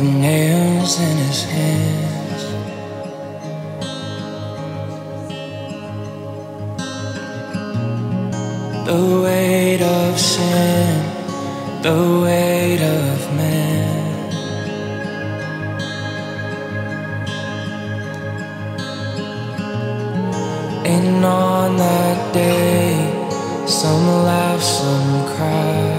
nails in his hands. The weight of sin, the weight of man. And on that day, some laugh, some cry.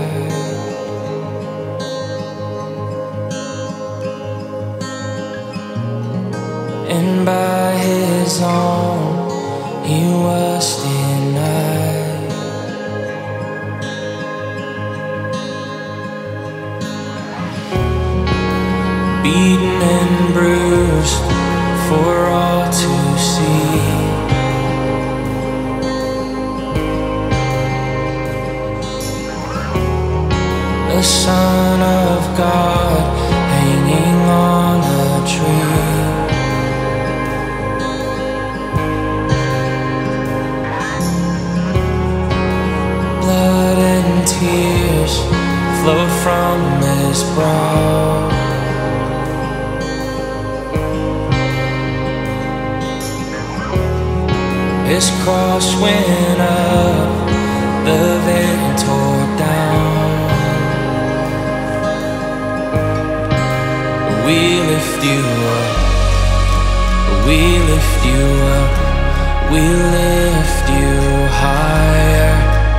And by his own, he was denied. Beaten and bruised for all to see. The Son of God hanging on a tree. Blood and tears flow from his brow. His cross went up, the veil tore down. We lift you up, we lift you up, we lift you higher.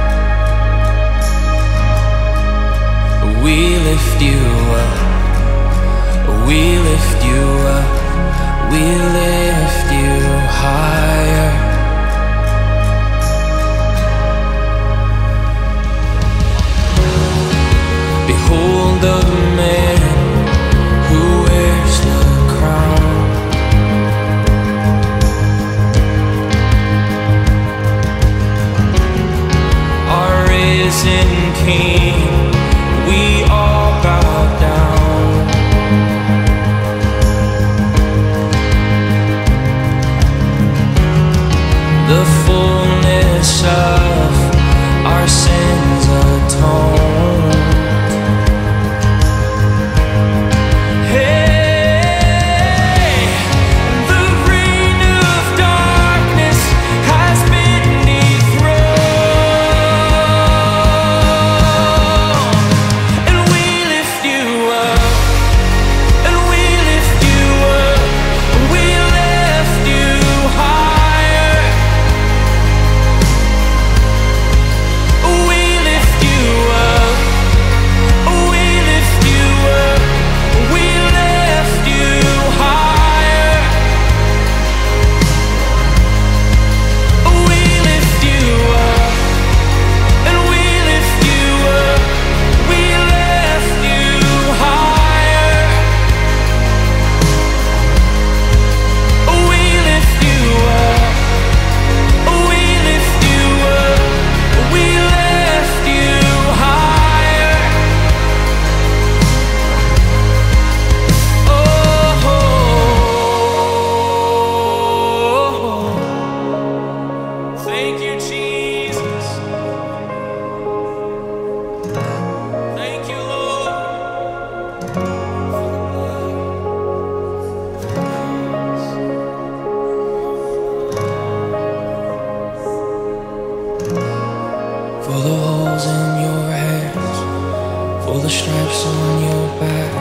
We lift you up, we lift you up, we lift you higher. Behold the man who wears the crown. Our risen King, we all bow down. The fullness of our sins atoned. For the holes in your hands, for the stripes on your back,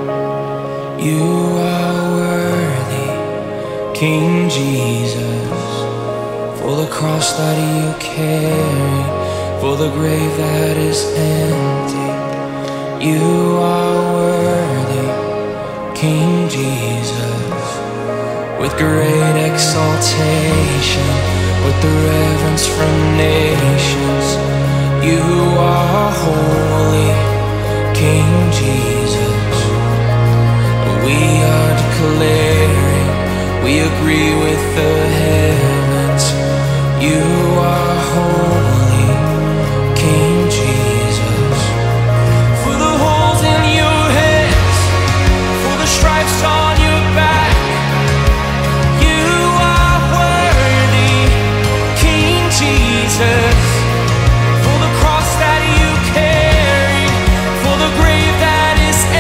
you are worthy, King Jesus. For the cross that you carry, for the grave that is empty, you are worthy, King Jesus. With great exaltation, with the reverence from nations, you are holy, King Jesus. We are declaring, we agree with the heavens, you are holy, King Jesus. For the holes in your hands, for the stripes on your back, you are worthy, King Jesus. For the cross that you carried, for the grave that is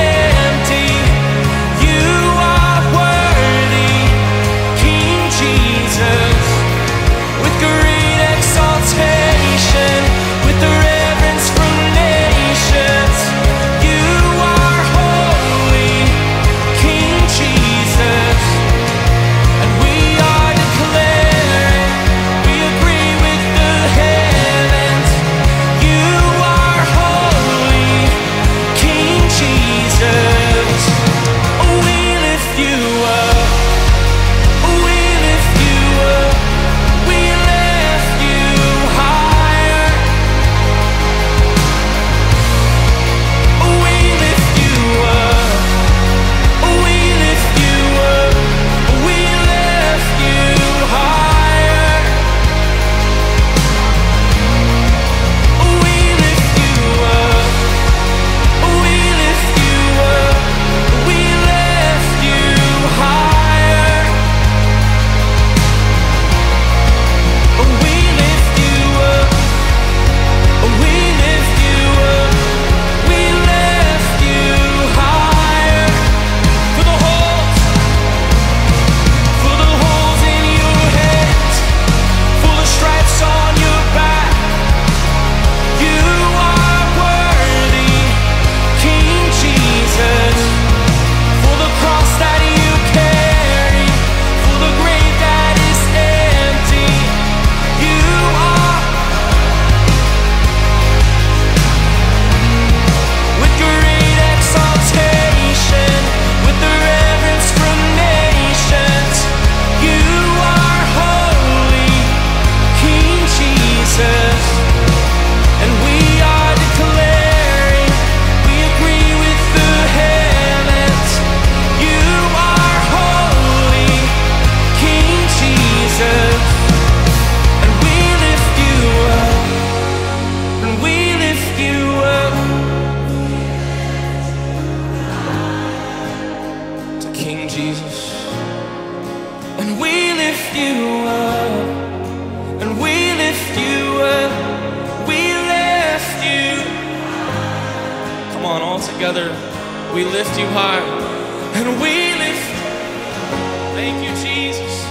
Jesus. And we lift you up, and we lift you up, we lift you. Come on, all together, we lift you high, and we lift. Thank you, Jesus.